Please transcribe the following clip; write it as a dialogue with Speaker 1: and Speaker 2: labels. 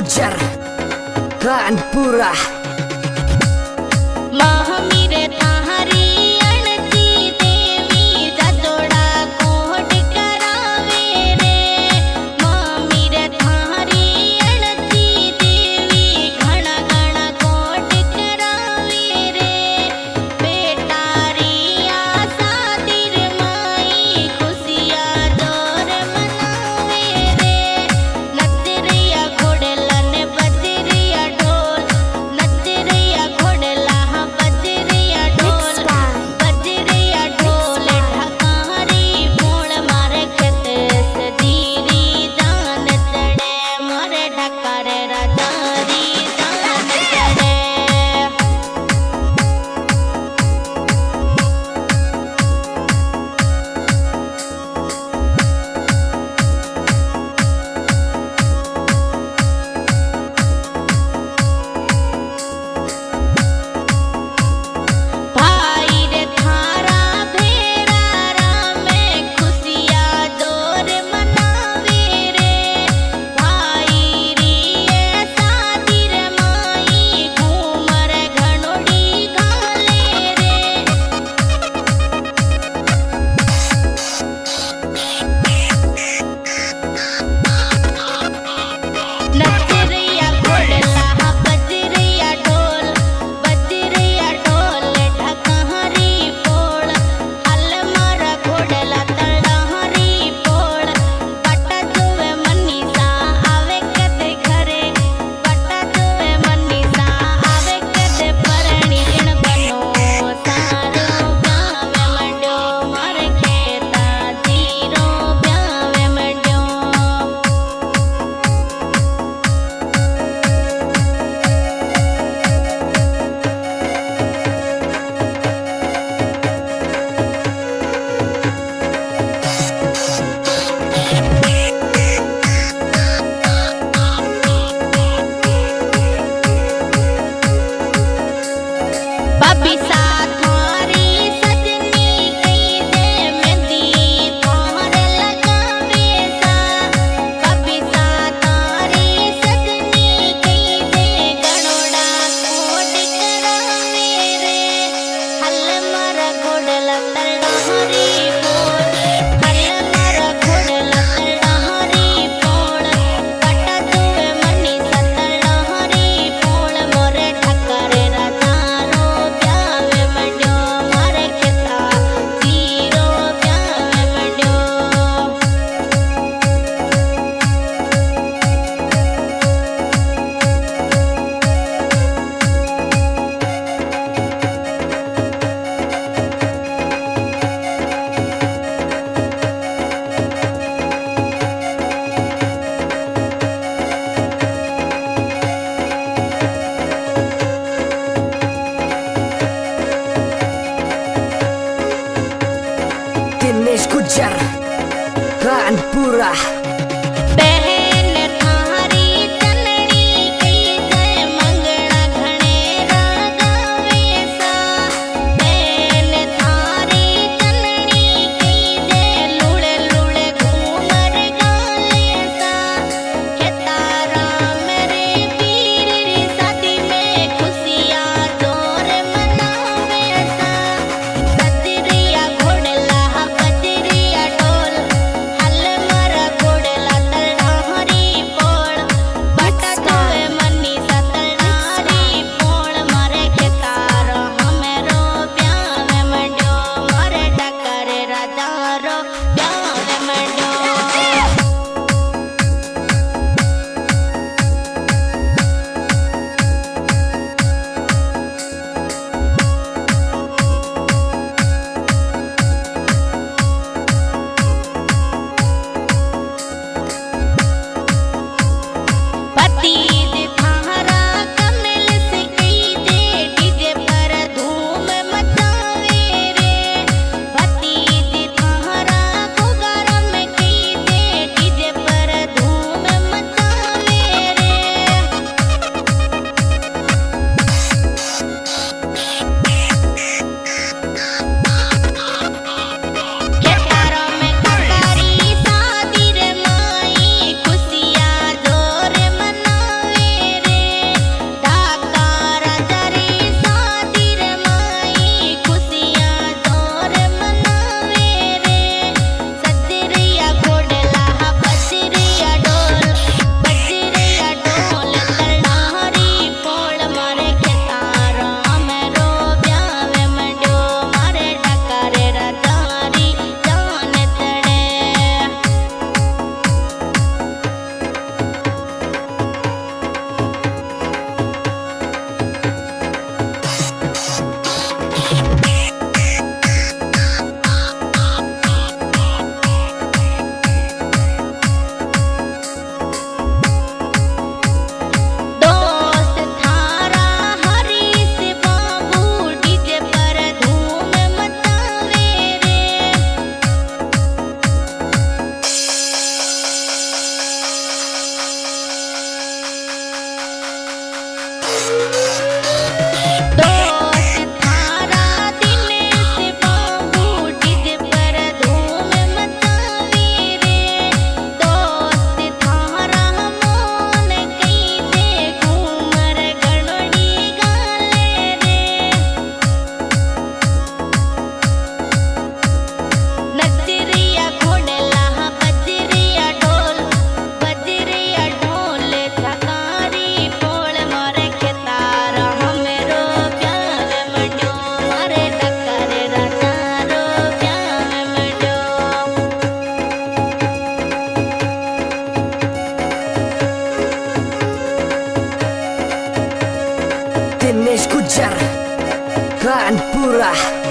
Speaker 1: गुज्जर कानपुरा
Speaker 2: महामीरे थारी अणती देवी जजोड़ा कोट करावे रे। महामीरे थारी अणती देवी घना घना कोट करावे रे। बेटारी आशा तिर माई खुशिया जोर मनावे रे। नचरिया घोड़ला ने बजरिया ढोल, नचरिया घोड़ला बजरिया ढोल, बजरिया ढोल ढकारी मोड़ मारे खेत सजीरी जान चढ़े मोरे ढकारे राजारी जान चढ़े। भाई रे थारा भेरा में खुशिया जोर मनावे रे। भाई री शादी रे माई घूमर घनोड़ी घाले रे। नचरिया घोड़ला बजरिया ढोल, बजरिया ढोल ढकहरी पोड़। हल मारा घोड़ला तड़हरी पोड़। बटा जोवे मनीषा आवे कदे घरे, बटा जोवे मनीषा आवे कदे परणी ऋण बनो। सारो ब्यावे मंड्यो मारे खेता जीरो ब्यावे मंड्यो। बबीसा थारी सजनी कई दे मेहंदी थार लगावे सा। बबीसा थारी सजनी कई दे गणोड़ा कोट करावे रे। हल मारा घोड़ला तड़हरी पोड़, हल मारा घोड़ला तड़हरी पोड़। बटा जोवे मनीषा तड़हरी पोड़ मोरे ढकारे राजारो ब्यावे मंड्यो मारे खेता जीरो ब्यावे मंड्यो।
Speaker 1: दिनेश गुज्जर कानपुरा
Speaker 2: बहन थारी चनड़ी कई जय मंगला घणे रागावे सा। बहन थारी चनड़ी कई जय लुड़े लुड़े घूमर गाले सा। खेतारा मेरे वीर री शादी में खुशिया जोर मनावे सा। बजरिया घोड़ला बजरिया ढोल, हल मारा
Speaker 1: Dinesh Gujar, Kaanpura.